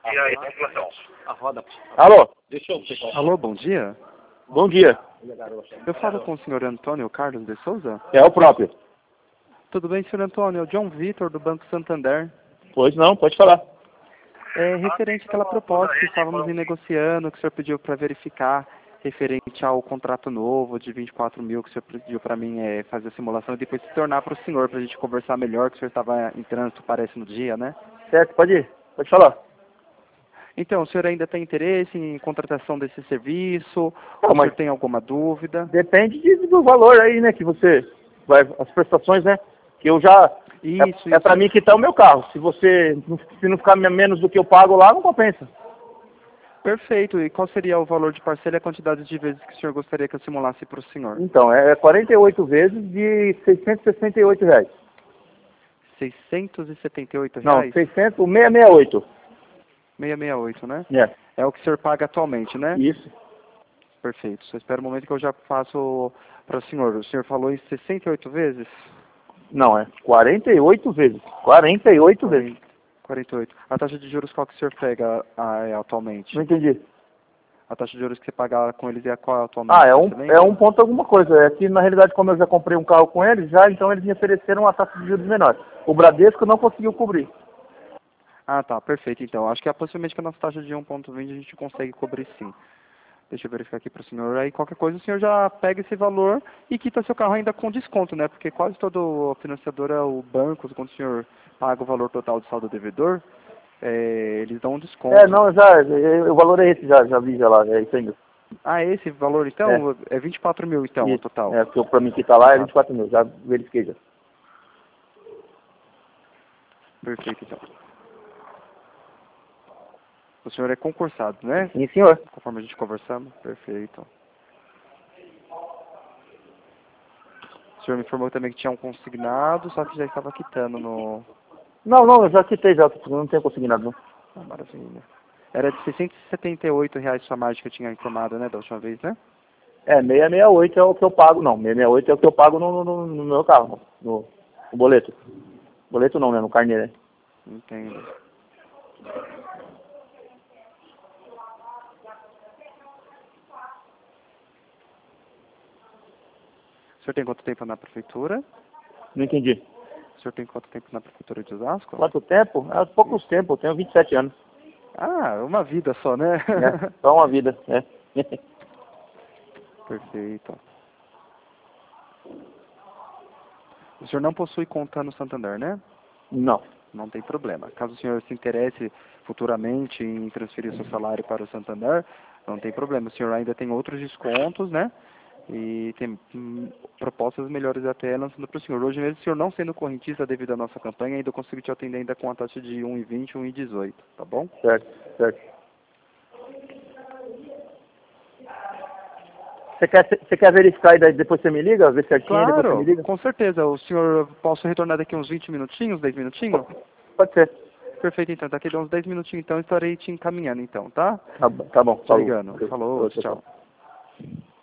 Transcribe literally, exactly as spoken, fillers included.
e a população. A roda. Alô? Deixa eu pegar. Alô, bom dia. Bom dia. Eu falo com o senhor Antônio Carlos de Souza? É o próprio. Tudo bem, senhor Antônio? É o John Vitor, do Banco Santander. Pois não, pode falar. É referente àquela proposta que estávamos negociando, que o senhor pediu para verificar, referente ao contrato novo de vinte e quatro mil, que o senhor pediu para mim é, fazer a simulação e depois se tornar para o senhor, para a gente conversar melhor, que o senhor estava em trânsito, parece, no dia, né? Certo, pode ir. Pode falar. Então, o senhor ainda tem interesse em contratação desse serviço? Não, ou o mas- senhor tem alguma dúvida? Depende de- do valor aí, né, que você vai, as prestações, né, que eu já, Isso, é, é isso. para mim quitar o meu carro. Se você, não- se não ficar menos do que eu pago lá, não compensa. Perfeito. E qual seria o valor de parcela e a quantidade de vezes que o senhor gostaria que eu simulasse para o senhor? Então, é quarenta e oito vezes de seiscentos e sessenta e oito reais. seiscentos e setenta e oito Não, reais? seiscentos, seiscentos e sessenta e oito. seiscentos e sessenta e oito, né? É, É o que o senhor paga atualmente, né? isso. Perfeito. Só espera um momento que eu já faço para o senhor. O senhor falou em sessenta e oito vezes? Não, é quarenta e oito vezes. quarenta e oito vezes. quarenta e oito. A taxa de juros qual que o senhor pega ah, é, atualmente? Não entendi. A taxa de juros que você paga com eles é qual atualmente? Ah, é um, Você lembra? é um ponto alguma coisa. É que, na realidade, como eu já comprei um carro com eles, já, então eles me ofereceram uma taxa de juros menor. O Bradesco não conseguiu cobrir. Ah, tá. Perfeito, então. Acho que é possivelmente que a nossa taxa de um ponto vinte a gente consegue cobrir sim. Deixa eu verificar aqui para o senhor. Aí qualquer coisa o senhor já pega esse valor e quita seu carro ainda com desconto, né? Porque quase todo financiador é o banco, quando o senhor paga o valor total do saldo devedor, é, eles dão um desconto. É, não, já, é, o valor é esse, já, já vi já lá, é isso aí. Ah, esse valor então? É, vinte e quatro mil então, o Isso. total. É, porque pra mim que tá lá é vinte e quatro mil, já verifiquei já. Perfeito, então. O senhor é concursado, né? Sim, senhor. Conforme a gente conversamos. Perfeito. O senhor me informou também que tinha um consignado, só que já estava quitando no... Não, não, eu já quitei já, não tenho consignado não. Ah, maravilha. Era de seiscentos e setenta e oito reais sua margem que eu tinha informado, né, da última vez, né? É, seiscentos e sessenta e oito é o que eu pago, não, seiscentos e sessenta e oito é o que eu pago no, no, no meu carro, no, no boleto. Boleto não, né, no carnê, né? Entendo. O senhor tem quanto tempo na prefeitura? Não entendi. O senhor tem quanto tempo na prefeitura de Osasco? Quanto tempo? Há poucos tempos, eu tenho vinte e sete anos. Ah, uma vida só, né? É, só uma vida, é. Perfeito. O senhor não possui conta no Santander, né? Não. Não tem problema. Caso o senhor se interesse futuramente em transferir o seu salário para o Santander, não tem problema. O senhor ainda tem outros descontos, né? E tem hum, propostas melhores até lançando para o senhor. Hoje mesmo, o senhor não sendo correntista devido à nossa campanha, ainda eu consigo te atender ainda com a taxa de um vírgula vinte, um vírgula dezoito, tá bom? Certo, certo. Você quer, você quer verificar e daí depois você me liga? Ver certinho e depois você me Claro, liga? com certeza. O senhor, posso retornar daqui uns vinte minutinhos, dez minutinhos? Pode ser. Perfeito, então. Daqui a uns dez minutinhos, então, estarei te encaminhando, então, tá? Tá, bom, tá bom. Te Falou. ligando. Falou, Tchau, tchau. tchau.